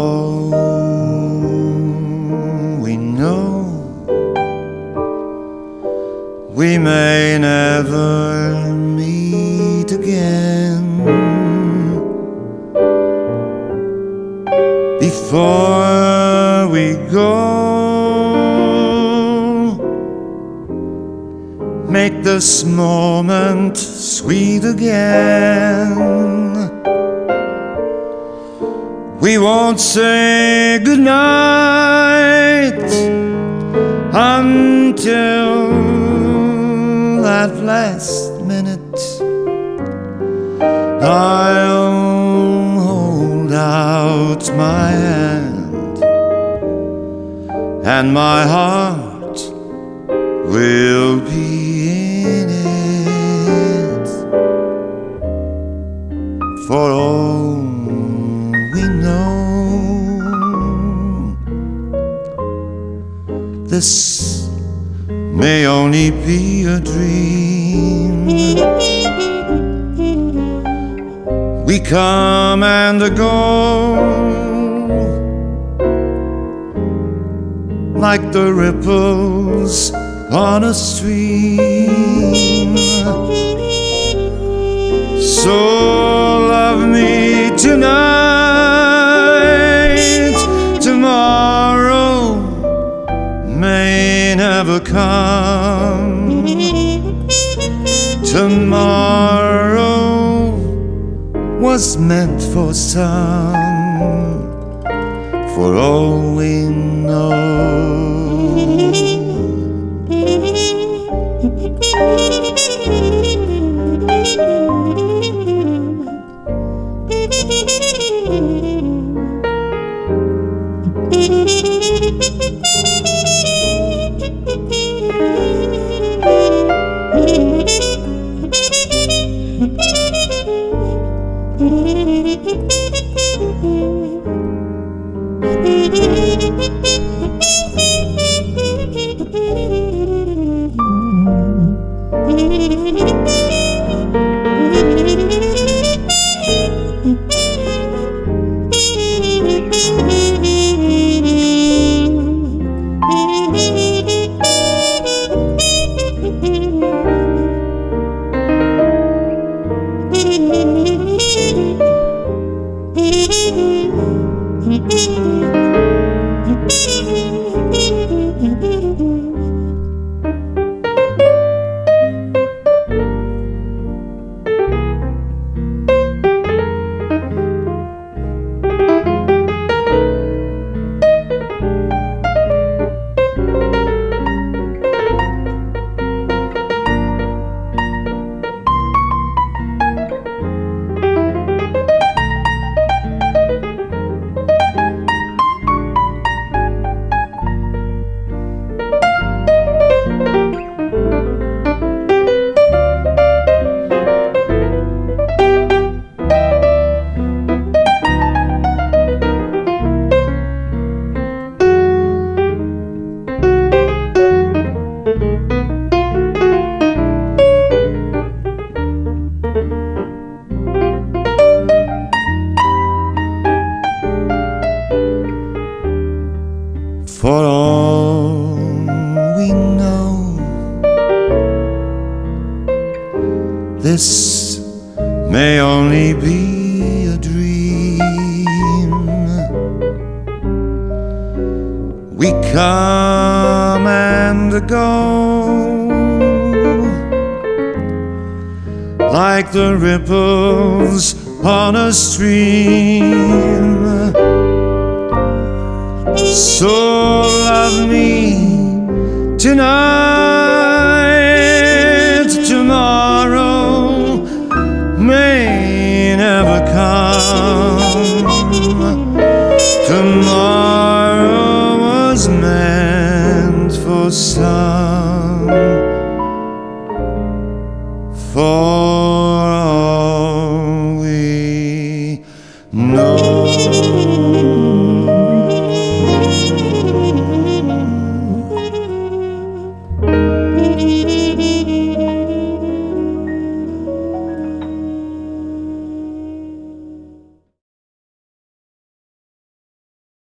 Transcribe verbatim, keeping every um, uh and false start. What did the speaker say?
all we know, we may never meet again. Before we go, make this moment sweet again. We won't say goodnight until that last minute. I'll hold out my hand, and my heart will be in it. For all we know, this may only be a dream. We come and go like the ripples on a stream. So love me tonight. Tomorrow may never come. Tomorrow was meant for some, for all we know. For all we know, this may only be a dream. We come and go like the ripples on a stream. So love me tonight. Tomorrow may never come. Tomorrow was meant for some.